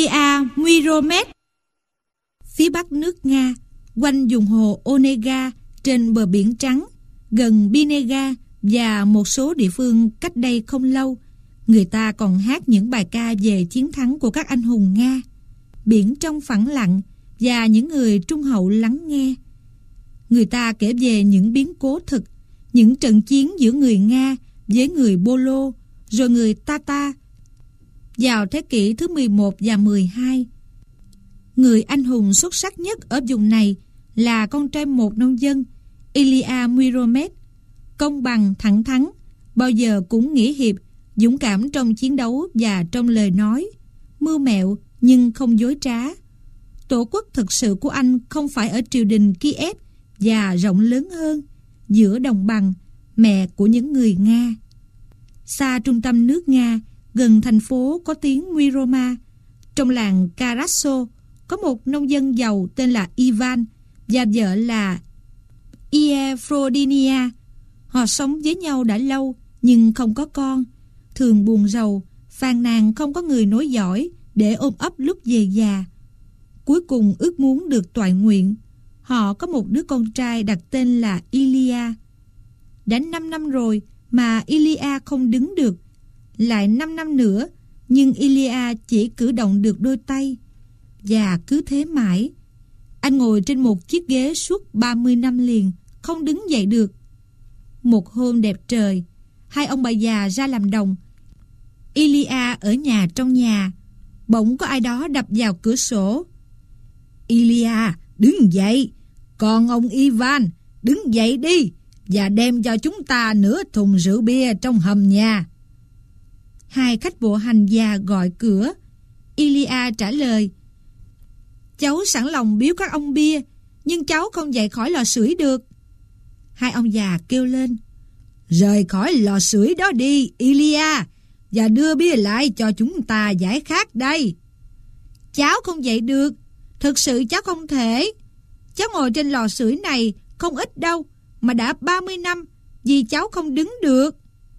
Ilia Myromed. Phía bắc nước Nga, quanh vùng hồ Onega trên bờ biển Trắng, gần Binega và một số địa phương cách đây không lâu, người ta còn hát những bài ca về chiến thắng của các anh hùng Nga. Biển trong phẳng lặng và những người trung hậu lắng nghe. Người ta kể về những biến cố thực, những trận chiến giữa người Nga với người Polo, rồi người Tatar vào thế kỷ thứ 11 và 12. Người anh hùng xuất sắc nhất ở vùng này là con trai một nông dân, Ilia Myromed, công bằng, thẳng thắn, bao giờ cũng nghĩa hiệp, dũng cảm trong chiến đấu và trong lời nói, mưu mẹo nhưng không dối trá. Tổ quốc thực sự của anh không phải ở triều đình Kiev và rộng lớn hơn, giữa đồng bằng, mẹ của những người Nga. Xa trung tâm nước Nga, gần thành phố có tiếng Myroma, trong làng Karaso, có một nông dân giàu tên là Ivan và vợ là Efrodinia. Họ sống với nhau đã lâu nhưng không có con, thường buồn rầu, phàn nàn không có người nối dõi để ôm ấp lúc về già. Cuối cùng ước muốn được toại nguyện. Họ có một đứa con trai đặt tên là Ilia. Đã 5 năm rồi mà Ilia không đứng được. Lại 5 năm nữa, nhưng Ilia chỉ cử động được đôi tay. Và cứ thế mãi. Anh ngồi trên một chiếc ghế suốt 30 năm liền, không đứng dậy được. Một hôm đẹp trời, hai ông bà già ra làm đồng. Ilia ở nhà trong nhà. Bỗng có ai đó đập vào cửa sổ. Ilia, đứng dậy. Còn ông Ivan, đứng dậy đi và đem cho chúng ta nửa thùng rượu bia trong hầm nhà. Hai khách bộ hành già gọi cửa. Ilia trả lời: cháu sẵn lòng biếu các ông bia, nhưng cháu không dậy khỏi lò sưởi được. Hai ông già kêu lên: rời khỏi lò sưởi đó đi, Ilia, và đưa bia lại cho chúng ta giải khát đây. Cháu không dậy được, thực sự cháu không thể. Cháu ngồi trên lò sưởi này không ít đâu, mà đã 30 năm vì cháu không đứng được.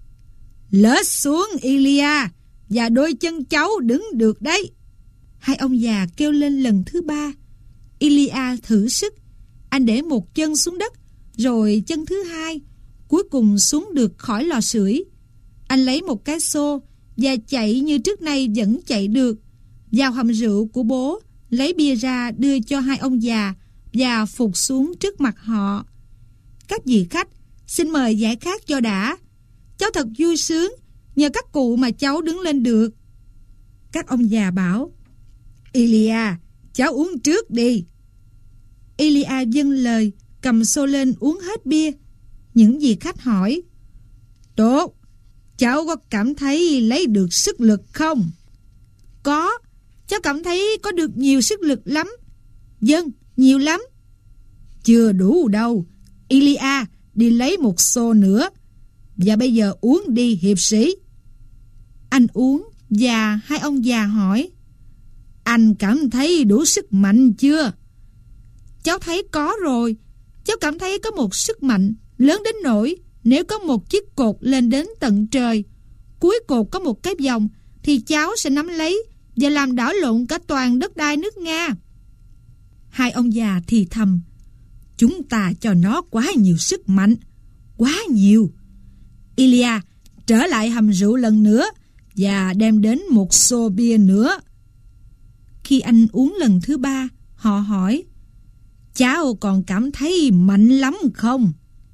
Lết xuống, Ilia, và đôi chân cháu đứng được đấy. Hai ông già kêu lên lần thứ ba. Ilia thử sức. Anh để một chân xuống đất, rồi chân thứ hai, cuối cùng xuống được khỏi lò sưởi. Anh lấy một cái xô và chạy như trước nay vẫn chạy được, vào hầm rượu của bố, lấy bia ra đưa cho hai ông già và phục xuống trước mặt họ. Các vị khách, xin mời giải khát cho đã. Cháu thật vui sướng, nhờ các cụ mà cháu đứng lên được. Các ông già bảo: Ilia, cháu uống trước đi. Ilia vâng lời, cầm xô lên uống hết bia. Những vị khách hỏi: tốt, cháu có cảm thấy lấy được sức lực không? Có, cháu cảm thấy có được nhiều sức lực lắm. Vâng, nhiều lắm. Chưa đủ đâu, Ilia, đi lấy một xô nữa. Và bây giờ uống đi, hiệp sĩ. Anh uống và hai ông già hỏi: anh cảm thấy đủ sức mạnh chưa? Cháu thấy có rồi. Cháu cảm thấy có một sức mạnh lớn đến nỗi nếu có một chiếc cột lên đến tận trời, cuối cột có một cái vòng, thì cháu sẽ nắm lấy và làm đảo lộn cả toàn đất đai nước Nga. Hai ông già thì thầm: chúng ta cho nó quá nhiều sức mạnh, quá nhiều. Ilia, trở lại hầm rượu lần nữa và đem đến một xô bia nữa. Khi anh uống lần thứ ba, họ hỏi: cháu còn cảm thấy mạnh lắm không?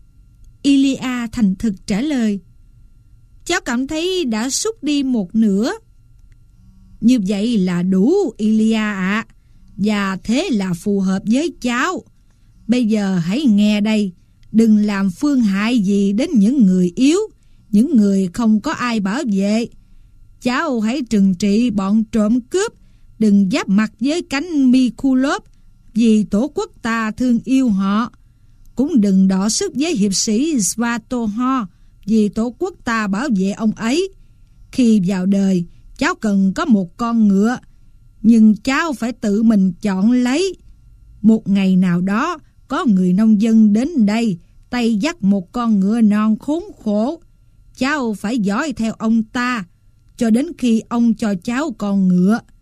Ilia thành thực trả lời: cháu cảm thấy đã sút đi một nửa. Như vậy là đủ, Ilia ạ, và thế là phù hợp với cháu. Bây giờ hãy nghe đây, đừng làm phương hại gì đến những người yếu, những người không có ai bảo vệ. Cháu hãy trừng trị bọn trộm cướp, đừng giáp mặt với cánh Mikulov, vì tổ quốc ta thương yêu họ. Cũng đừng đọ sức với hiệp sĩ Svatoho, vì tổ quốc ta bảo vệ ông ấy. Khi vào đời, cháu cần có một con ngựa, nhưng cháu phải tự mình chọn lấy. Một ngày nào đó, có người nông dân đến đây, tay dắt một con ngựa non khốn khổ. Cháu phải dõi theo ông ta, cho đến khi ông cho cháu con ngựa.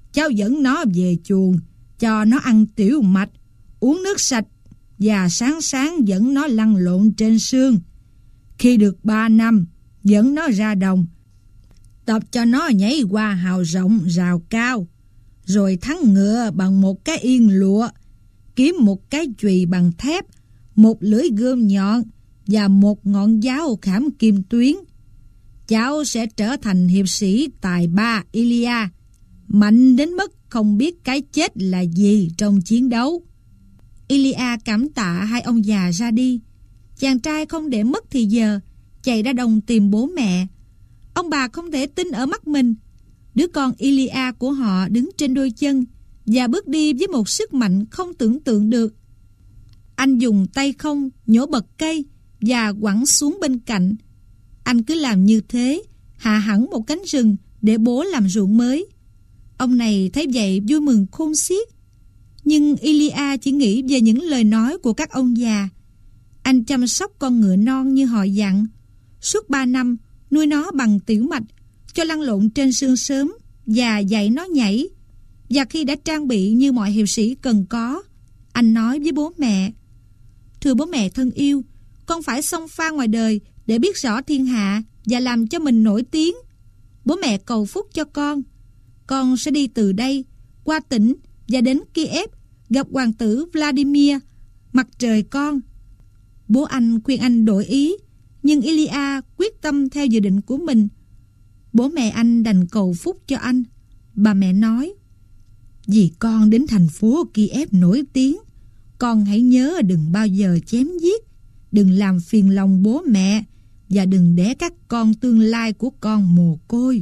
cháu dẫn nó về chuồng, cho nó ăn tiểu mạch, uống nước sạch và sáng sáng dẫn nó lăn lộn trên sương. Khi được 3 năm, dẫn nó ra đồng, tập cho nó nhảy qua hào rộng, rào cao, rồi thắng ngựa bằng một cái yên lụa, kiếm một cái chùy bằng thép, một lưỡi gươm nhọn và một ngọn giáo khảm kim tuyến. Cháu sẽ trở thành hiệp sĩ tài ba Ilia, mạnh đến mức không biết cái chết là gì trong chiến đấu. Ilia cảm tạ hai ông già ra đi. Chàng trai không để mất thì giờ, chạy ra đồng tìm bố mẹ. Ông bà không thể tin ở mắt mình. Đứa con Ilia của họ đứng trên đôi chân và bước đi với một sức mạnh không tưởng tượng được. Anh dùng tay không nhổ bật cây và quẳng xuống bên cạnh. Anh cứ làm như thế, hạ hẳn một cánh rừng để bố làm ruộng mới. Ông này thấy vậy vui mừng khôn xiết. Nhưng Ilia chỉ nghĩ về những lời nói của các ông già. Anh chăm sóc con ngựa non như họ dặn. Suốt 3 năm nuôi nó bằng tiểu mạch, cho lăn lộn trên sương sớm và dạy nó nhảy. Và khi đã trang bị như mọi hiệp sĩ cần có, anh nói với bố mẹ: "Thưa bố mẹ thân yêu, con phải xông pha ngoài đời để biết rõ thiên hạ và làm cho mình nổi tiếng. Bố mẹ cầu phúc cho con. Con sẽ đi từ đây qua tỉnh và đến Kiev gặp hoàng tử Vladimir, mặt trời con." Bố anh khuyên anh đổi ý, nhưng Ilia quyết tâm theo dự định của mình. Bố mẹ anh đành cầu phúc cho anh. Bà mẹ nói: "Vì con đến thành phố Kiev nổi tiếng, con hãy nhớ đừng bao giờ chém giết, đừng làm phiền lòng bố mẹ và đừng để các con tương lai của con mồ côi."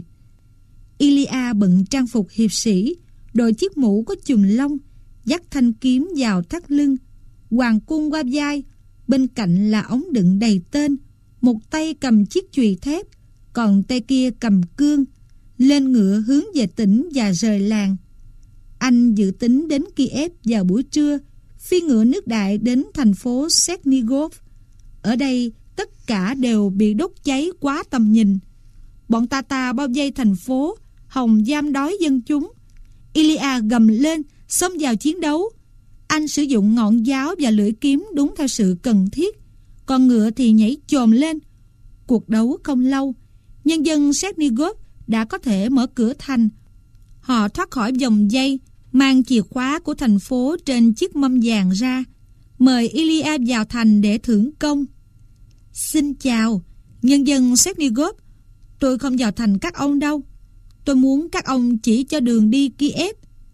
Ilia bận trang phục hiệp sĩ, đội chiếc mũ có chùm lông, dắt thanh kiếm vào thắt lưng, hoàng cung qua vai, bên cạnh là ống đựng đầy tên, một tay cầm chiếc chùy thép, còn tay kia cầm cương, lên ngựa hướng về tỉnh và rời làng. Anh dự tính đến Kiev vào buổi trưa, phi ngựa nước đại đến thành phố Chernigov. Ở đây tất cả đều bị đốt cháy quá tầm nhìn. Bọn Tatar bao vây thành phố, hòng giam đói dân chúng. Ilia gầm lên, xông vào chiến đấu. Anh sử dụng ngọn giáo và lưỡi kiếm đúng theo sự cần thiết, con ngựa thì nhảy chồm lên. Cuộc đấu không lâu, nhân dân Chernigov đã có thể mở cửa thành. Họ thoát khỏi vòng dây, mang chìa khóa của thành phố trên chiếc mâm vàng ra, mời Ilia vào thành để thưởng công. "Xin chào, nhân dân Chernigov, tôi không vào thành các ông đâu. Tôi muốn các ông chỉ cho đường đi Kiev."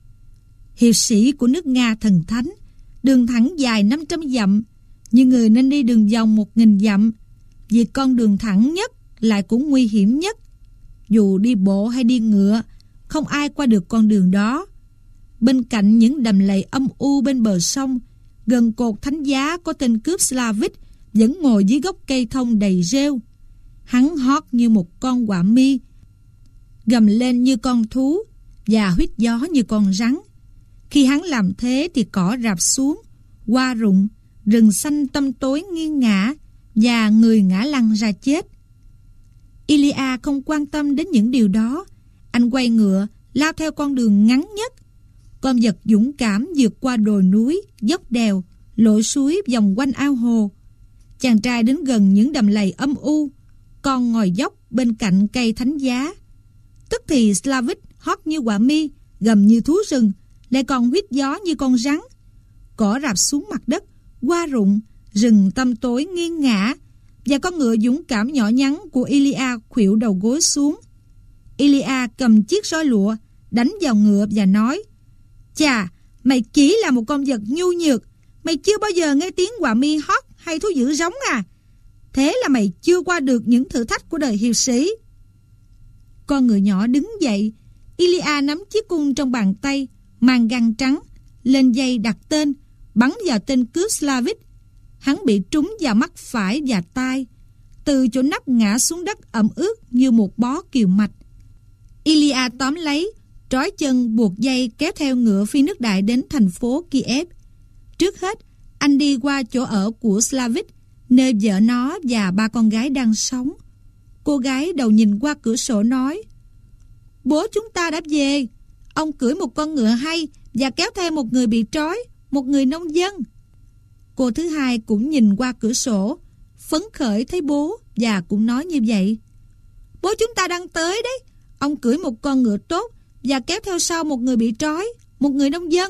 Hiệp sĩ của nước Nga thần thánh, đường thẳng dài 500 dặm, nhưng người nên đi đường vòng 1000 dặm, vì con đường thẳng nhất lại cũng nguy hiểm nhất. Dù đi bộ hay đi ngựa, không ai qua được con đường đó. Bên cạnh những đầm lầy âm u bên bờ sông, gần cột thánh giá có tên cướp Slavic vẫn ngồi dưới gốc cây thông đầy rêu. Hắn hót như một con quạ mi, gầm lên như con thú và huýt gió như con rắn. Khi hắn làm thế thì cỏ rạp xuống, hoa rụng, rừng xanh tăm tối nghiêng ngả và người ngã lăn ra chết. Ilia không quan tâm đến những điều đó. Anh quay ngựa, lao theo con đường ngắn nhất. Con vật dũng cảm vượt qua đồi núi, dốc đèo, lội suối vòng quanh ao hồ. Chàng trai đến gần những đầm lầy âm u, con ngồi dốc bên cạnh cây thánh giá. Tức thì Slavic hót như quạ mi, gầm như thú rừng, lại còn huýt gió như con rắn. Cỏ rạp xuống mặt đất, hoa rụng, rừng tăm tối nghiêng ngả, và con ngựa dũng cảm nhỏ nhắn của Ilia khuỵu đầu gối xuống. Ilia cầm chiếc roi lụa, đánh vào ngựa và nói: "Chà, mày chỉ là một con vật nhu nhược. Mày chưa bao giờ nghe tiếng quạ mi hót hay thú dữ rống à? Thế là mày chưa qua được những thử thách của đời hiệp sĩ." Con ngựa nhỏ đứng dậy. Ilia nắm chiếc cung trong bàn tay, mang găng trắng, lên dây đặt tên, bắn vào tên cướp Slavic. Hắn bị trúng vào mắt phải và tai, từ chỗ nắp ngã xuống đất ẩm ướt như một bó kiều mạch. Ilia tóm lấy, trói chân buộc dây kéo theo ngựa phi nước đại đến thành phố Kiev. Trước hết, anh đi qua chỗ ở của Slavic, nơi vợ nó và 3 con gái đang sống. Cô gái đầu nhìn qua cửa sổ nói: "Bố chúng ta đã về. Ông cưỡi một con ngựa hay và kéo theo một người bị trói, một người nông dân. Cô thứ hai cũng nhìn qua cửa sổ, phấn khởi thấy bố và cũng nói như vậy. Bố chúng ta đang tới đấy. Ông cưỡi một con ngựa tốt và kéo theo sau một người bị trói, một người nông dân.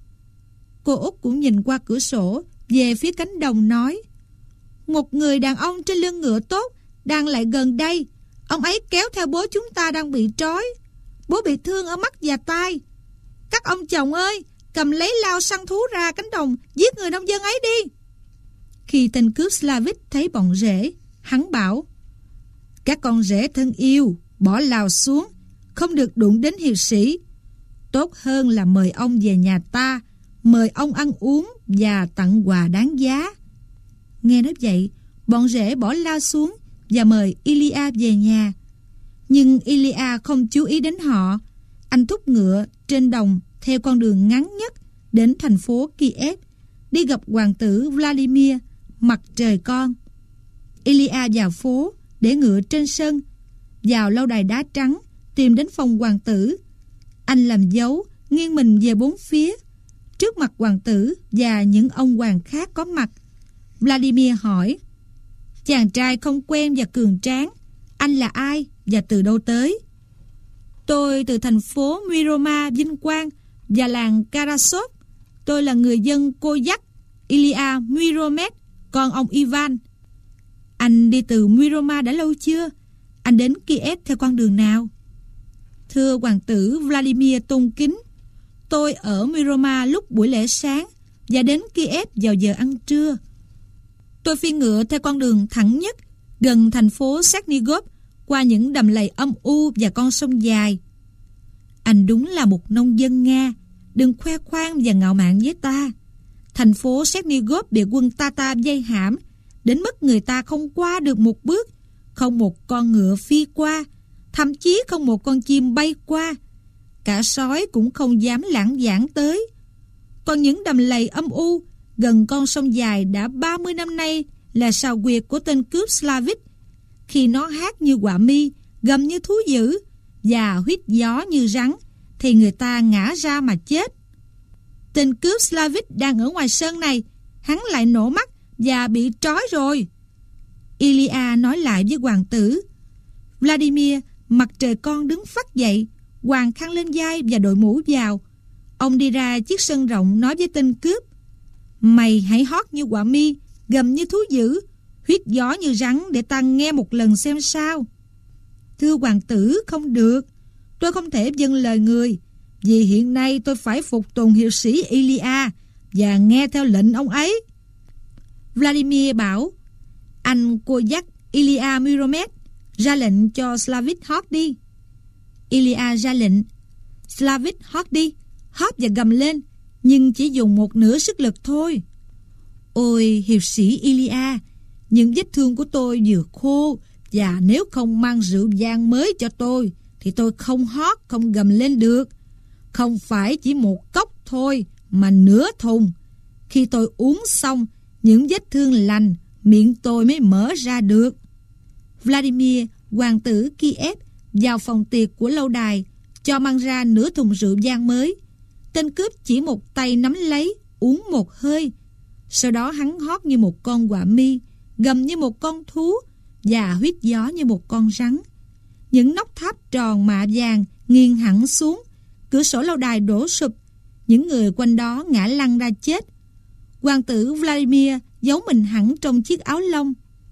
Cô Út cũng nhìn qua cửa sổ về phía cánh đồng nói. Một người đàn ông trên lưng ngựa tốt đang lại gần đây. Ông ấy kéo theo bố chúng ta đang bị trói. Bố bị thương ở mắt và tai. Các ông chồng ơi, cầm lấy lao săn thú ra cánh đồng, giết người nông dân ấy đi. Khi tên cướp Slavic thấy bọn rể, hắn bảo: Các con rể thân yêu, bỏ lao xuống, không được đụng đến hiệp sĩ. Tốt hơn là mời ông về nhà ta, mời ông ăn uống và tặng quà đáng giá. Nghe nói vậy, bọn rể bỏ lao xuống và mời Ilya về nhà. Nhưng Ilya không chú ý đến họ. Anh thúc ngựa trên đồng theo con đường ngắn nhất đến thành phố Kiev, đi gặp hoàng tử Vladimir, mặt trời con. Ilya vào phố, để ngựa trên sân, vào lâu đài đá trắng, tìm đến phòng hoàng tử. Anh làm dấu, nghiêng mình về bốn phía, trước mặt hoàng tử và những ông hoàng khác có mặt. Vladimir hỏi: Chàng trai không quen và cường tráng, anh là ai và từ đâu tới? Tôi từ thành phố Myroma vinh quang và làng Karasov. Tôi là người dân Koyak, Ilya Myromet, con ông Ivan. Anh đi từ Myroma đã lâu chưa? Anh đến Kiev theo con đường nào? Thưa hoàng tử Vladimir tôn kính, tôi ở Myroma lúc buổi lễ sáng và đến Kiev vào giờ ăn trưa. Tôi phi ngựa theo con đường thẳng nhất, gần thành phố Chernigov, qua những đầm lầy âm u và con sông dài. Anh đúng là một nông dân Nga, đừng khoe khoang và ngạo mạn với ta. Thành phố Chernigov bị quân Tatar vây hãm, đến mức người ta không qua được một bước, không một con ngựa phi qua, thậm chí không một con chim bay qua. Cả sói cũng không dám lãng vãng tới. Còn những đầm lầy âm u gần con sông dài đã 30 năm nay là sào huyệt của tên cướp Slavic. Khi nó hát như quạ mi, gầm như thú dữ và huýt gió như rắn, thì người ta ngã ra mà chết. Tên cướp Slavic đang ở ngoài sân này, hắn lại nổ mắt và bị trói rồi. Ilya nói lại với hoàng tử. Vladimir, mặt trời con đứng phắt dậy, quàng khăn lên vai và đội mũ vào. Ông đi ra chiếc sân rộng nói với tên cướp: Mày hãy hót như quạ mi, gầm như thú dữ, huýt gió như rắn để ta nghe một lần xem sao. Thưa hoàng tử, không được. Tôi không thể vâng lời người, vì hiện nay tôi phải phục tùng hiệp sĩ Ilya và nghe theo lệnh ông ấy. Vladimir bảo: Anh Koyak Ilya Myromet, ra lệnh cho Slavic hót đi. Ilya ra lệnh. Slavic hót đi, hót và gầm lên, nhưng chỉ dùng một nửa sức lực thôi. Ôi hiệp sĩ Ilya, những vết thương của tôi vừa khô, và nếu không mang rượu vang mới cho tôi thì tôi không hót, không gầm lên được. Không phải chỉ một cốc thôi, mà nửa thùng. Khi tôi uống xong, những vết thương lành, miệng tôi mới mở ra được. Vladimir, hoàng tử Kiev, vào phòng tiệc của lâu đài, cho mang ra nửa thùng rượu vang mới. Tên cướp chỉ một tay nắm lấy, uống một hơi. Sau đó hắn hót như một con quạ mi, gầm như một con thú và huýt gió như một con rắn. Những nóc tháp tròn mạ vàng nghiêng hẳn xuống, cửa sổ lâu đài đổ sụp, những người quanh đó ngã lăn ra chết. Hoàng tử Vladimir giấu mình hẳn trong chiếc áo lông.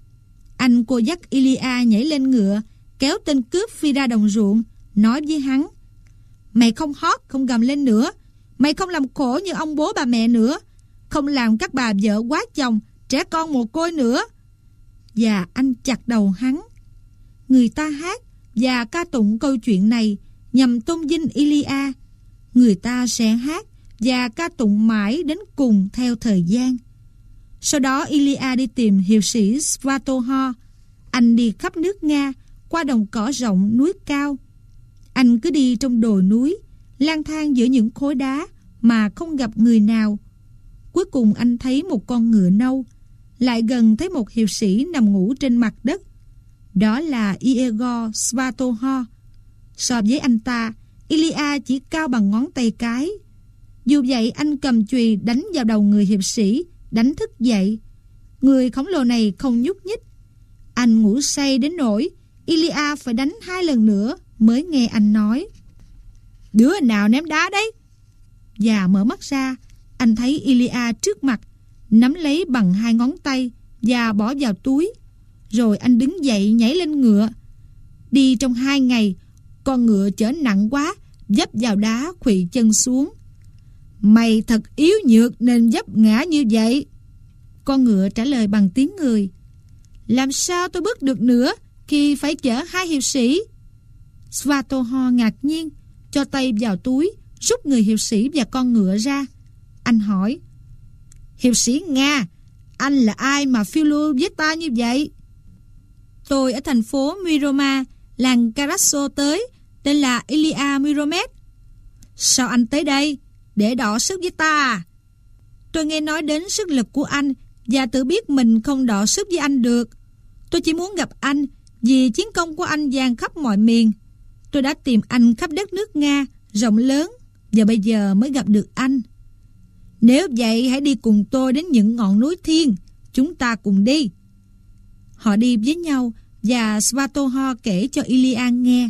Anh Koyak Ilya nhảy lên ngựa, kéo tên cướp phi ra đồng ruộng, nói với hắn: Mày không hót, không gầm lên nữa. Mày không làm khổ như ông bố bà mẹ nữa, không làm các bà vợ quá chồng, trẻ con mồ côi nữa. Và anh chặt đầu hắn. Người ta hát và ca tụng câu chuyện này nhằm tôn vinh Ilya. Người ta sẽ hát và ca tụng mãi đến cùng theo thời gian. Sau đó Ilya đi tìm hiệp sĩ Svatohor. Anh đi khắp nước Nga, qua đồng cỏ rộng, núi cao. Anh cứ đi trong đồi núi, lang thang giữa những khối đá mà không gặp người nào. Cuối cùng anh thấy một con ngựa nâu, lại gần thấy một hiệp sĩ nằm ngủ trên mặt đất. Đó là Igor Svatohor. So với anh ta, Ilya chỉ cao bằng ngón tay cái. Dù vậy anh cầm chùy đánh vào đầu người hiệp sĩ, đánh thức dậy. Người khổng lồ này không nhúc nhích. Anh ngủ say đến nỗi Ilya phải đánh 2 lần nữa mới nghe anh nói: "Đứa nào ném đá đấy?" Và mở mắt ra, anh thấy Ilya trước mặt, nắm lấy bằng 2 ngón tay và bỏ vào túi. Rồi anh đứng dậy nhảy lên ngựa. Đi trong 2 ngày, con ngựa chở nặng quá, vấp vào đá khuỵu chân xuống. "Mày thật yếu nhược nên vấp ngã như vậy." Con ngựa trả lời bằng tiếng người: "Làm sao tôi bước được nữa khi phải chở 2 hiệp sĩ?" Svatoho ngạc nhiên, cho tay vào túi, rút người hiệp sĩ và con ngựa ra. Anh hỏi: "Hiệp sĩ Nga, anh là ai mà phiêu lưu với ta như vậy?" "Tôi ở thành phố Myroma, làng Karasso tới, tên là Ilya Myromet." "Sao anh tới đây? Để đọ sức với ta à?" "Tôi nghe nói đến sức lực của anh và tự biết mình không đọ sức với anh được. Tôi chỉ muốn gặp anh vì chiến công của anh vang khắp mọi miền. Tôi đã tìm anh khắp đất nước Nga rộng lớn và bây giờ mới gặp được anh." "Nếu vậy hãy đi cùng tôi đến những ngọn núi thiên. Chúng ta cùng đi." Họ đi với nhau và Svatoho kể cho Ilya nghe: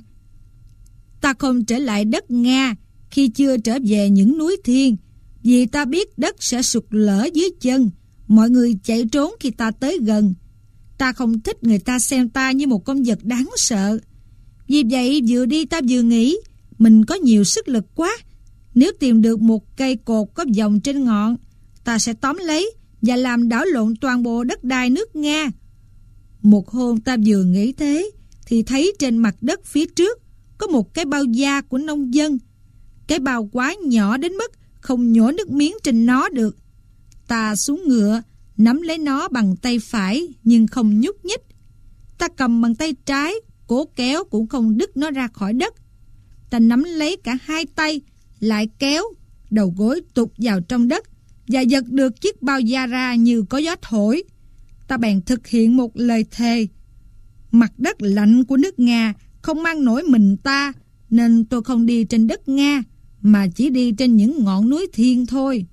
"Ta không trở lại đất Nga khi chưa trở về những núi thiên, vì ta biết đất sẽ sụt lở dưới chân. Mọi người chạy trốn khi ta tới gần. Ta không thích người ta xem ta như một con vật đáng sợ. Vì vậy vừa đi ta vừa nghĩ mình có nhiều sức lực quá. Nếu tìm được một cây cột có vòng trên ngọn, ta sẽ tóm lấy và làm đảo lộn toàn bộ đất đai nước Nga." Một hôm ta vừa nghĩ thế thì thấy trên mặt đất phía trước có một cái bao da của nông dân. Cái bao quá nhỏ đến mức không nhổ nước miếng trên nó được. Ta xuống ngựa, nắm lấy nó bằng tay phải nhưng không nhúc nhích. Ta cầm bằng tay trái, cố kéo cũng không đứt nó ra khỏi đất. Ta nắm lấy cả 2 tay, lại kéo, đầu gối tụt vào trong đất và giật được chiếc bao da ra như có gió thổi. Ta bèn thực hiện một lời thề: mặt đất lạnh của nước Nga không mang nổi mình ta, nên tôi không đi trên đất Nga mà chỉ đi trên những ngọn núi thiên thôi.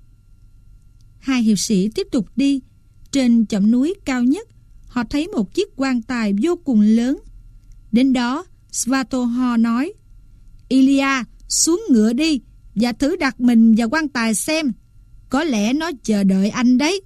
2 hiệp sĩ tiếp tục đi. Trên chòm núi cao nhất, họ thấy một chiếc quan tài vô cùng lớn. Đến đó, Svatoho nói: "Ilya, xuống ngựa đi và thử đặt mình vào quan tài xem. Có lẽ nó chờ đợi anh đấy."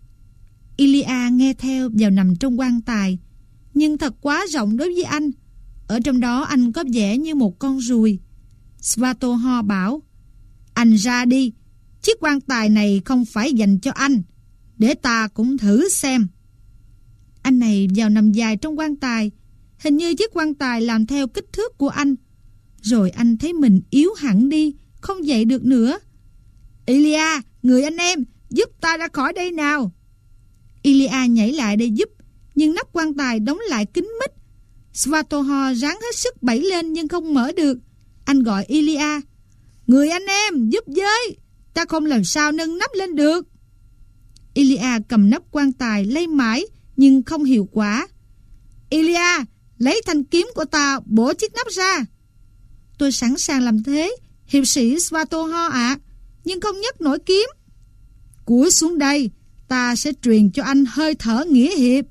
Ilya nghe theo vào nằm trong quan tài, nhưng thật quá rộng đối với anh. Ở trong đó anh có vẻ như một con ruồi. Svatoho bảo: "Anh ra đi, chiếc quan tài này không phải dành cho anh. Để ta cũng thử xem." Anh này vào nằm dài trong quan tài. Hình như chiếc quan tài làm theo kích thước của anh. Rồi anh thấy mình yếu hẳn đi, không dậy được nữa. "Ilya, người anh em, giúp ta ra khỏi đây nào." Ilya nhảy lại để giúp, nhưng nắp quan tài đóng lại kín mít. Svatoho ráng hết sức bẩy lên nhưng không mở được. Anh gọi Ilya: "Người anh em, giúp với, ta không làm sao nâng nắp lên được." Ilya cầm nắp quan tài lay mãi nhưng không hiệu quả. "Ilya, lấy thanh kiếm của ta bổ chiếc nắp ra." "Tôi sẵn sàng làm thế, hiệp sĩ Svatoho ạ, nhưng không nhấc nổi kiếm." "Cúi xuống đây, ta sẽ truyền cho anh hơi thở nghĩa hiệp."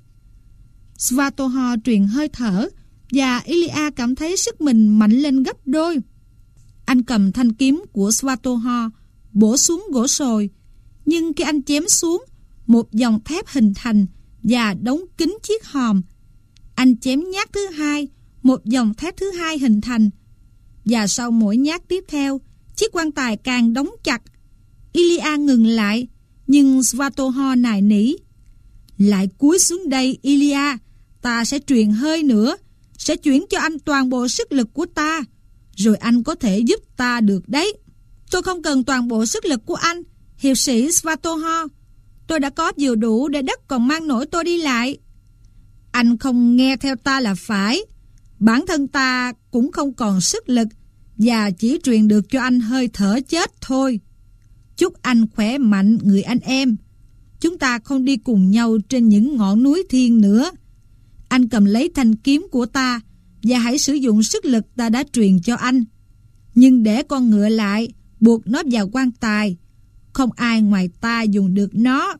Svatoho truyền hơi thở và Ilya cảm thấy sức mình mạnh lên gấp đôi. Anh cầm thanh kiếm của Svatoho bổ xuống gỗ sồi, nhưng khi anh chém xuống, một dòng thép hình thành và đóng kín chiếc hòm. Anh chém nhát thứ 2, một dòng thép thứ 2 hình thành, và sau mỗi nhát tiếp theo, chiếc quan tài càng đóng chặt. Ilya ngừng lại, nhưng Svatoho nài nỉ: "Lại cúi xuống đây, Ilya, ta sẽ truyền hơi nữa, sẽ chuyển cho anh toàn bộ sức lực của ta, rồi anh có thể giúp ta được đấy." "Tôi không cần toàn bộ sức lực của anh, hiệp sĩ Svatoho. Tôi đã có vừa đủ để đất còn mang nổi tôi đi lại." "Anh không nghe theo ta là phải. Bản thân ta cũng không còn sức lực và chỉ truyền được cho anh hơi thở chết thôi. Chúc anh khỏe mạnh, người anh em. Chúng ta không đi cùng nhau trên những ngọn núi thiên nữa. Anh cầm lấy thanh kiếm của ta và hãy sử dụng sức lực ta đã truyền cho anh. Nhưng để con ngựa lại, buộc nó vào quan tài. Không ai ngoài ta dùng được nó.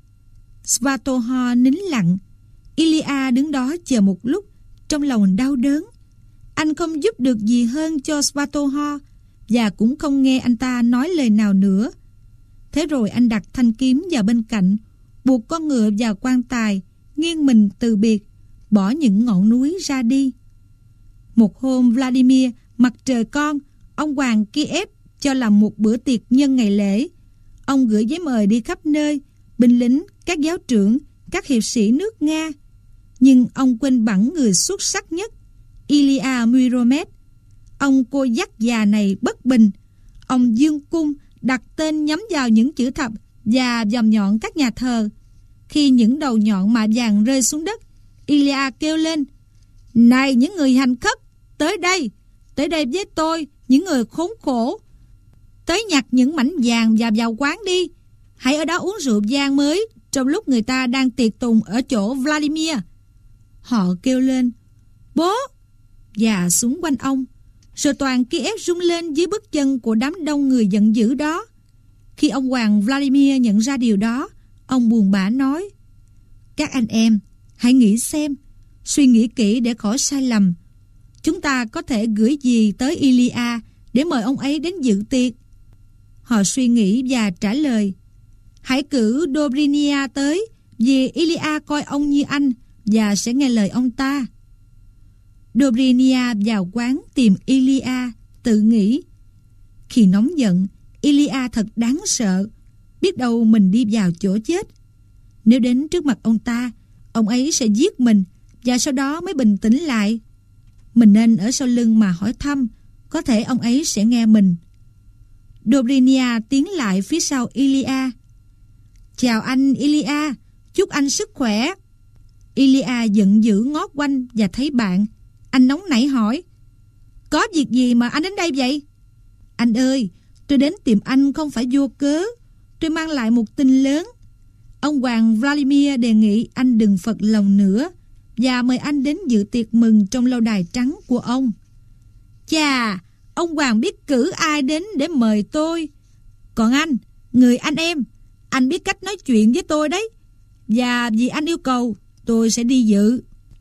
Svatohor nín lặng. Ilya đứng đó chờ một lúc, trong lòng đau đớn. Anh không giúp được gì hơn cho Svatohor, và cũng không nghe anh ta nói lời nào nữa. Thế rồi anh đặt thanh kiếm vào bên cạnh, buộc con ngựa vào quan tài, nghiêng mình từ biệt, bỏ những ngọn núi ra đi. Một hôm Vladimir, mặt trời con, ông hoàng Kiev cho làm một bữa tiệc nhân ngày lễ. Ông gửi giấy mời đi khắp nơi, binh lính, các giáo trưởng, các hiệp sĩ nước Nga. Nhưng ông quên bẵng người xuất sắc nhất, Ilya Muromets. Ông cô dắt già này bất bình. Ông dương cung đặt tên nhắm vào những chữ thập và vòng nhọn các nhà thờ. Khi những đầu nhọn mạ vàng rơi xuống đất, Ilya kêu lên: "Này những người hành khất, tới đây với tôi, những người khốn khổ. Tới nhặt những mảnh vàng và vào quán đi. Hãy ở đó uống rượu vang mới trong lúc người ta đang tiệc tùng ở chỗ Vladimir." Họ kêu lên: "Bố!" và xung quanh ông. Rồi toàn Kiev rung lên dưới bước chân của đám đông người giận dữ đó. Khi ông hoàng Vladimir nhận ra điều đó, ông buồn bã nói: "Các anh em, hãy nghĩ xem, suy nghĩ kỹ để khỏi sai lầm. Chúng ta có thể gửi gì tới Ilya để mời ông ấy đến dự tiệc?" Họ suy nghĩ và trả lời: "Hãy cử Dobrynia tới, vì Ilya coi ông như anh và sẽ nghe lời ông ta." Dobrynia vào quán tìm Ilya, tự nghĩ: khi nóng giận, Ilya thật đáng sợ. Biết đâu mình đi vào chỗ chết. Nếu đến trước mặt ông ấy sẽ giết mình, và sau đó mới bình tĩnh lại. Mình nên ở sau lưng mà hỏi thăm, có thể ông ấy sẽ nghe mình. Dobrynia tiến lại phía sau Ilya. "Chào anh Ilya, chúc anh sức khỏe." Ilya giận dữ ngó quanh và thấy bạn. Anh nóng nảy hỏi: "Có việc gì mà anh đến đây vậy?" "Anh ơi, tôi đến tìm anh không phải vô cớ. Tôi mang lại một tin lớn. Ông hoàng Vladimir đề nghị anh đừng phật lòng nữa và mời anh đến dự tiệc mừng trong lâu đài trắng của ông." "Chà, ông hoàng biết cử ai đến để mời tôi. Còn anh, người anh em, anh biết cách nói chuyện với tôi đấy. Và vì anh yêu cầu, tôi sẽ đi dự."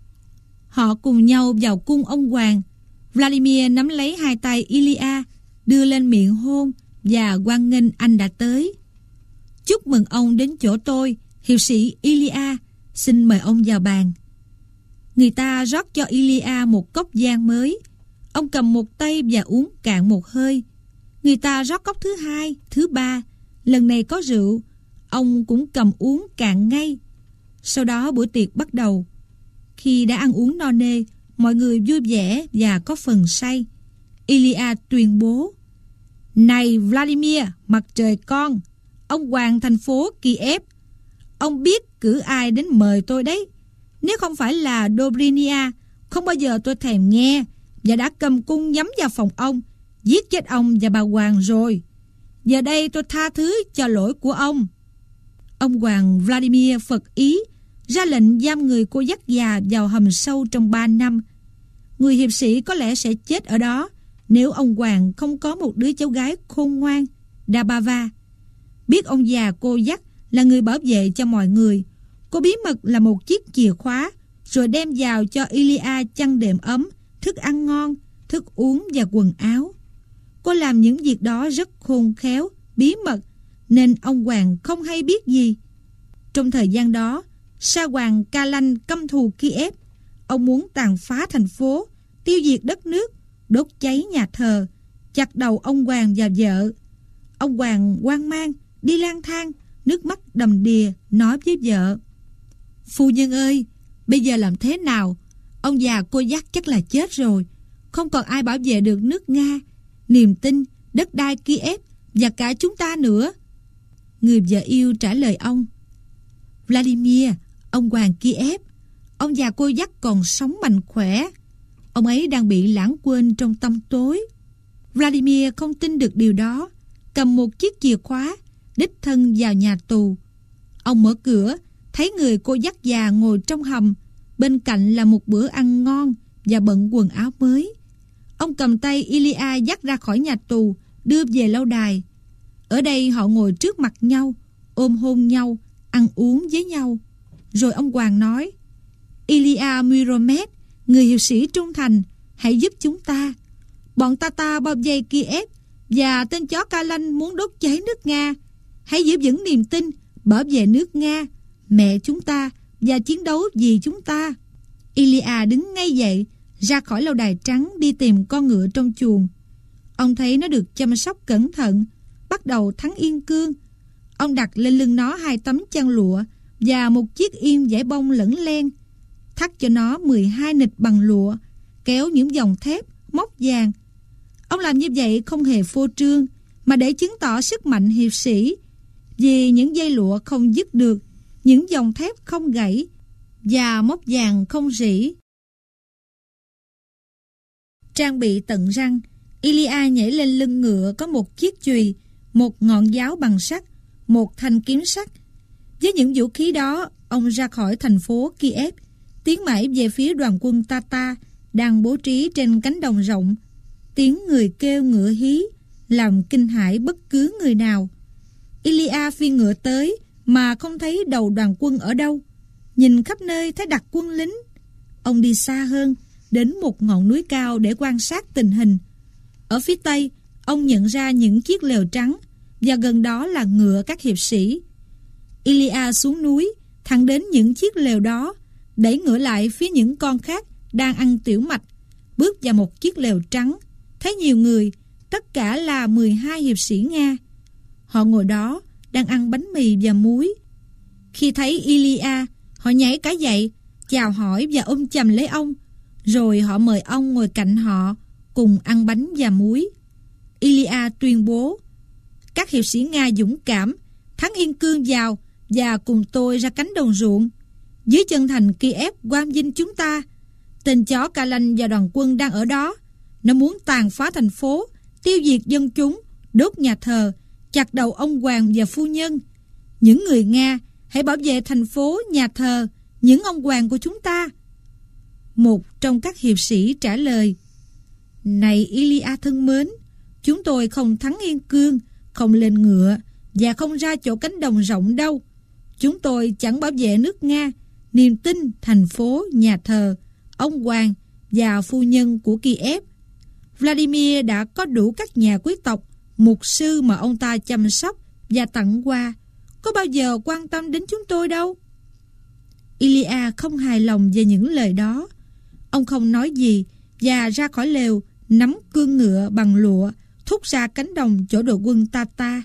Họ cùng nhau vào cung ông hoàng. Vladimir nắm lấy hai tay Ilya, đưa lên miệng hôn và hoan nghênh anh đã tới. "Chúc mừng ông đến chỗ tôi, hiệp sĩ Ilya. Xin mời ông vào bàn." Người ta rót cho Ilya một cốc vang mới. Ông cầm một tay và uống cạn một hơi. Người ta rót cốc thứ hai, thứ ba. Lần này có rượu. Ông cũng cầm uống cạn ngay. Sau đó bữa tiệc bắt đầu. Khi đã ăn uống no nê, mọi người vui vẻ và có phần say. Ilya tuyên bố: "Này Vladimir, mặt trời con, ông hoàng thành phố Kiev, ông biết cử ai đến mời tôi đấy. Nếu không phải là Dobrynia, không bao giờ tôi thèm nghe, và đã cầm cung nhắm vào phòng ông, giết chết ông và bà hoàng rồi. Giờ đây tôi tha thứ cho lỗi của ông." Ông hoàng Vladimir phật ý, ra lệnh giam người cô dắt già vào hầm sâu trong 3 năm. Người hiệp sĩ có lẽ sẽ chết ở đó nếu ông hoàng không có một đứa cháu gái khôn ngoan, Dabava. Biết ông già cô dắt là người bảo vệ cho mọi người, cô bí mật là một chiếc chìa khóa, rồi đem vào cho Ilya chăn đệm ấm, thức ăn ngon, thức uống và quần áo. Cô làm những việc đó rất khôn khéo, bí mật, nên ông hoàng không hay biết gì. Trong thời gian đó, Sa hoàng Kalan căm thù Kiev. Ông muốn tàn phá thành phố, tiêu diệt đất nước, đốt cháy nhà thờ, chặt đầu ông hoàng và vợ. Ông hoàng hoang mang, đi lang thang, nước mắt đầm đìa, nói với vợ: "Phu nhân ơi, bây giờ làm thế nào? Ông già cô dắt chắc là chết rồi. Không còn ai bảo vệ được nước Nga, niềm tin, đất đai Kiev và cả chúng ta nữa." Người vợ yêu trả lời ông: "Vladimir, ông hoàng Kiev, ông già cô dắt còn sống mạnh khỏe. Ông ấy đang bị lãng quên trong tăm tối." Vladimir không tin được điều đó, cầm một chiếc chìa khóa, đích thân vào nhà tù. Ông mở cửa, thấy người cô dắt già ngồi trong hầm, bên cạnh là một bữa ăn ngon và bận quần áo mới. Ông cầm tay Ilia dắt ra khỏi nhà tù, đưa về lâu đài. Ở đây họ ngồi trước mặt nhau, ôm hôn nhau, ăn uống với nhau. Rồi ông hoàng nói: Ilia Myromed, người hiệp sĩ trung thành, hãy giúp chúng ta. Bọn Tata bao vây Kiev và tên chó Kalan muốn đốt cháy nước Nga. Hãy giữ vững niềm tin, bảo vệ nước Nga, mẹ chúng ta, và chiến đấu vì chúng ta. Ilia đứng ngay dậy, ra khỏi lâu đài trắng, đi tìm con ngựa trong chuồng. Ông thấy nó được chăm sóc cẩn thận, bắt đầu thắng yên cương. Ông đặt lên lưng nó 2 tấm chăn lụa và một chiếc yên vải bông lẫn len, thắt cho nó 12 nịch bằng lụa, kéo những dòng thép, móc vàng. Ông làm như vậy không hề phô trương, mà để chứng tỏ sức mạnh hiệp sĩ, vì những dây lụa không dứt được, những dòng thép không gãy và móc vàng không rỉ. Trang bị tận răng, Ilia nhảy lên lưng ngựa có một chiếc chùy, một ngọn giáo bằng sắt, một thanh kiếm sắt. Với những vũ khí đó, ông ra khỏi thành phố Kiev, tiến mãi về phía đoàn quân Tata đang bố trí trên cánh đồng rộng. Tiếng người kêu ngựa hí làm kinh hãi bất cứ người nào. Ilia phi ngựa tới mà không thấy đầu đoàn quân ở đâu. Nhìn khắp nơi thấy đặt quân lính. Ông đi xa hơn, đến một ngọn núi cao để quan sát tình hình. Ở phía tây, ông nhận ra những chiếc lều trắng, và gần đó là ngựa các hiệp sĩ. Ilia xuống núi, thẳng đến những chiếc lều đó, đẩy ngựa lại phía những con khác đang ăn tiểu mạch, bước vào một chiếc lều trắng, thấy nhiều người, tất cả là 12 hiệp sĩ Nga. Họ ngồi đó, đang ăn bánh mì và muối. Khi thấy Ilia, họ nhảy cả dậy, chào hỏi và ôm chầm lấy ông. Rồi họ mời ông ngồi cạnh họ, cùng ăn bánh và muối. Ilia tuyên bố: các hiệp sĩ Nga dũng cảm, thắng yên cương vào và cùng tôi ra cánh đồng ruộng. Dưới chân thành Kiev quang vinh chúng ta. Tên chó Kalan và đoàn quân đang ở đó. Nó muốn tàn phá thành phố, tiêu diệt dân chúng, đốt nhà thờ, chặt đầu ông hoàng và phu nhân. Những người Nga, hãy bảo vệ thành phố, nhà thờ, những ông hoàng của chúng ta. Một trong các hiệp sĩ trả lời: này Ilia thân mến, chúng tôi không thắng yên cương, không lên ngựa và không ra chỗ cánh đồng rộng đâu. Chúng tôi chẳng bảo vệ nước Nga, niềm tin, thành phố, nhà thờ, ông hoàng và phu nhân của Kiev. Vladimir đã có đủ các nhà quý tộc, mục sư mà ông ta chăm sóc và tặng quà. Có bao giờ quan tâm đến chúng tôi đâu. Ilia không hài lòng về những lời đó. Ông không nói gì và ra khỏi lều, nắm cương ngựa bằng lụa, thúc ra cánh đồng chỗ đội quân Tata.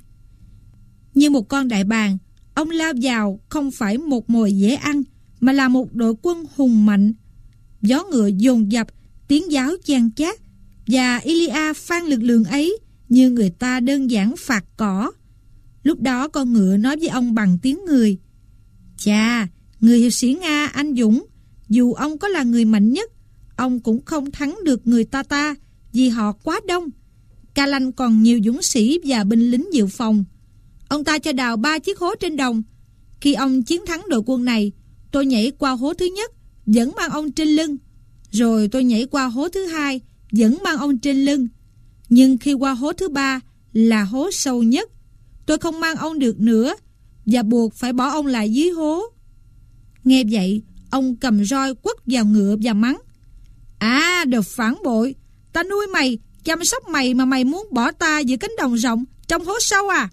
Như một con đại bàng, ông lao vào không phải một mồi dễ ăn, mà là một đội quân hùng mạnh. Gió ngựa dồn dập, tiếng giáo chan chát, và Ilia phan lực lượng ấy như người ta đơn giản phạt cỏ. Lúc đó con ngựa nói với ông bằng tiếng người: chà, người hiệp sĩ Nga anh dũng, dù ông có là người mạnh nhất, ông cũng không thắng được người Tata vì họ quá đông. Kalan còn nhiều dũng sĩ và binh lính dự phòng. Ông ta cho đào 3 chiếc hố trên đồng. Khi ông chiến thắng đội quân này, tôi nhảy qua hố thứ nhất, vẫn mang ông trên lưng. Rồi tôi nhảy qua hố thứ hai, vẫn mang ông trên lưng. Nhưng khi qua hố thứ 3 là hố sâu nhất, tôi không mang ông được nữa và buộc phải bỏ ông lại dưới hố. Nghe vậy, ông cầm roi quất vào ngựa và mắng: à, đồ phản bội, ta nuôi mày, chăm sóc mày mà mày muốn bỏ ta giữa cánh đồng rộng trong hố sâu à?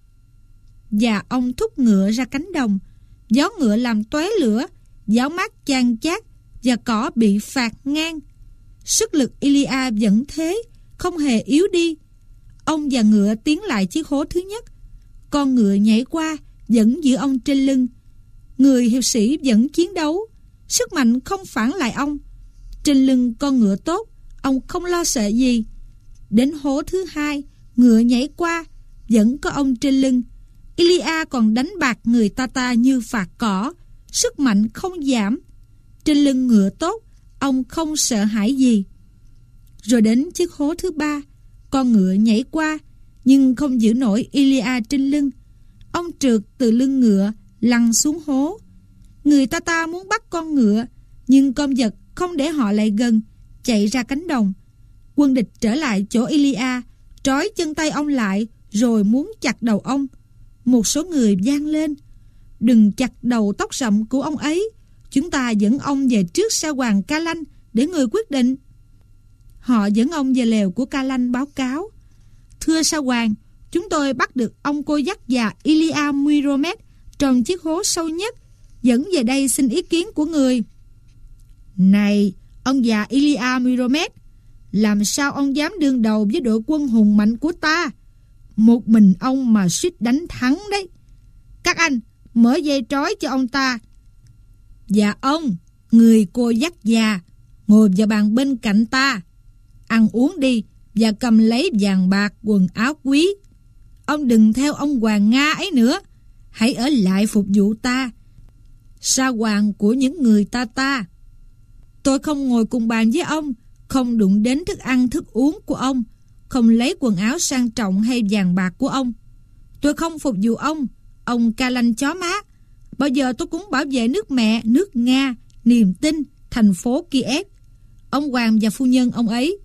Và ông thúc ngựa ra cánh đồng. Gió ngựa làm tóe lửa, giáo mát chan chát và cỏ bị phạt ngang. Sức lực Ilia vẫn thế, không hề yếu đi. Ông và ngựa tiến lại chiếc hố thứ nhất. Con ngựa nhảy qua, vẫn giữ ông trên lưng. Người hiệp sĩ vẫn chiến đấu, sức mạnh không phản lại ông. Trên lưng con ngựa tốt, ông không lo sợ gì. Đến hố thứ hai, ngựa nhảy qua, vẫn có ông trên lưng. Ilia còn đánh bạc người Tata như phạt cỏ, sức mạnh không giảm. Trên lưng ngựa tốt, ông không sợ hãi gì. Rồi đến chiếc hố thứ ba, con ngựa nhảy qua, nhưng không giữ nổi Ilia trên lưng. Ông trượt từ lưng ngựa, lăn xuống hố. Người Tata muốn bắt con ngựa, nhưng con vật không để họ lại gần, chạy ra cánh đồng. Quân địch trở lại chỗ Ilia, trói chân tay ông lại, rồi muốn chặt đầu ông. Một số người vang lên: đừng chặt đầu tóc rậm của ông ấy, chúng ta dẫn ông về trước Sa Hoàng Ca Lanh để người quyết định. Họ dẫn ông về lều của Ca Lanh báo cáo: thưa Sa Hoàng, chúng tôi bắt được ông cô dắt già Ilia Myromed trong chiếc hố sâu nhất, dẫn về đây xin ý kiến của người. Này, ông già Ilia Myromed, làm sao ông dám đương đầu với đội quân hùng mạnh của ta? Một mình ông mà suýt đánh thắng đấy. Các anh, mở dây trói cho ông ta. Và ông, người cô dắt già, ngồi vào bàn bên cạnh ta. Ăn uống đi và cầm lấy vàng bạc, quần áo quý. Ông đừng theo ông Hoàng Nga ấy nữa, hãy ở lại phục vụ ta, Sa Hoàng của những người ta. Tôi không ngồi cùng bàn với ông, không đụng đến thức ăn thức uống của ông, không lấy quần áo sang trọng hay vàng bạc của ông. Tôi không phục vụ ông Ca Lanh chó má. Bao giờ tôi cũng bảo vệ nước mẹ, nước Nga, niềm tin, thành phố Kiev, ông Hoàng và phu nhân ông ấy.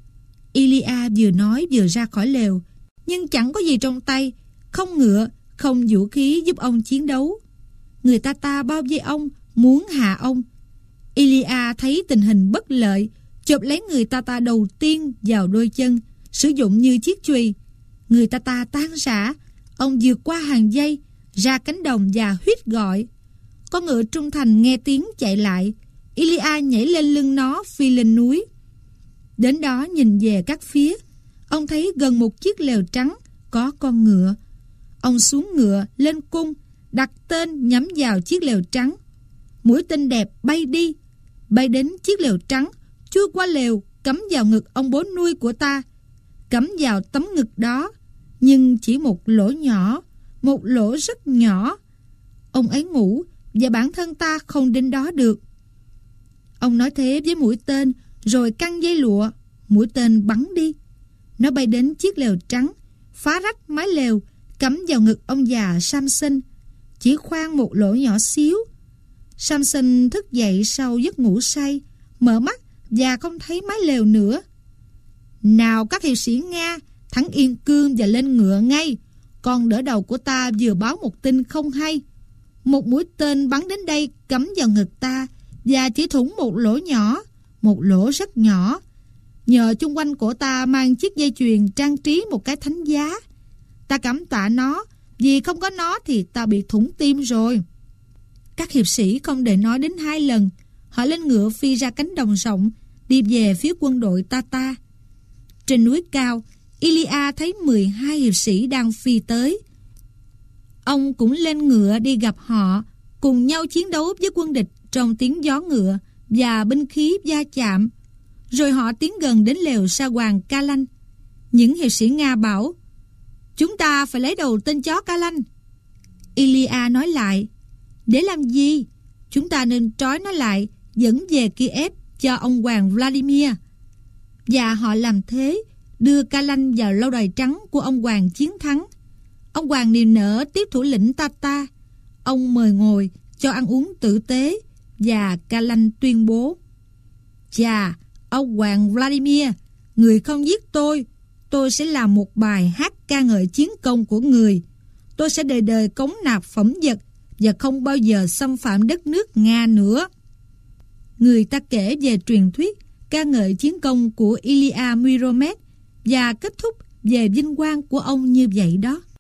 Ilia vừa nói vừa ra khỏi lều, nhưng chẳng có gì trong tay, không ngựa, không vũ khí giúp ông chiến đấu. Người ta bao vây ông, muốn hạ ông. Ilia thấy tình hình bất lợi, chộp lấy người ta đầu tiên vào đôi chân, sử dụng như chiếc chùy. Người ta tan rã, ông vượt qua hàng dây, ra cánh đồng và huýt gọi. Con ngựa trung thành nghe tiếng chạy lại. Ilia nhảy lên lưng nó, phi lên núi. Đến đó nhìn về các phía, ông thấy gần một chiếc lều trắng có con ngựa. Ông xuống ngựa, lên cung, đặt tên nhắm vào chiếc lều trắng. Mũi tên đẹp bay đi, bay đến chiếc lều trắng, chui qua lều, cắm vào ngực ông bố nuôi của ta. Cắm vào tấm ngực đó, nhưng chỉ một lỗ nhỏ, một lỗ rất nhỏ. Ông ấy ngủ và bản thân ta không đến đó được. Ông nói thế với mũi tên, rồi căng dây lụa. Mũi tên bắn đi. Nó bay đến chiếc lều trắng, phá rách mái lều, cắm vào ngực ông già Samson, chỉ khoan một lỗ nhỏ xíu. Samson thức dậy sau giấc ngủ say, mở mắt và không thấy mái lều nữa. Nào các hiệp sĩ Nga, thắng yên cương và lên ngựa ngay. Con đỡ đầu của ta vừa báo một tin không hay. Một mũi tên bắn đến đây, cắm vào ngực ta và chỉ thủng một lỗ nhỏ, một lỗ rất nhỏ. Nhờ chung quanh cổ ta mang chiếc dây chuyền trang trí một cái thánh giá. Ta cảm tạ nó, vì không có nó thì ta bị thủng tim rồi. Các hiệp sĩ không để nói đến 2 lần. Họ lên ngựa phi ra cánh đồng rộng, đi về phía quân đội ta. Trên núi cao, Ilia thấy 12 hiệp sĩ đang phi tới. Ông cũng lên ngựa đi gặp họ, cùng nhau chiến đấu với quân địch trong tiếng gió ngựa và binh khí va chạm. Rồi họ tiến gần đến lều Sa Hoàng Ca Lanh. Những hiệp sĩ Nga bảo: chúng ta phải lấy đầu tên chó Ca Lanh. Ilia nói lại: để làm gì? Chúng ta nên trói nó lại, dẫn về Kiev cho ông hoàng Vladimir. Và họ làm thế, đưa Ca Lanh vào lâu đài trắng của ông hoàng chiến thắng. Ông hoàng niềm nở tiếp thủ lĩnh ta. Ông mời ngồi, cho ăn uống tử tế, và Ca Lanh tuyên bố: chà, ông hoàng Vladimir, người không giết tôi sẽ làm một bài hát ca ngợi chiến công của người. Tôi sẽ đời đời cống nạp phẩm vật và không bao giờ xâm phạm đất nước Nga nữa. Người ta kể về truyền thuyết ca ngợi chiến công của Ilia Myromed và kết thúc về vinh quang của ông như vậy đó.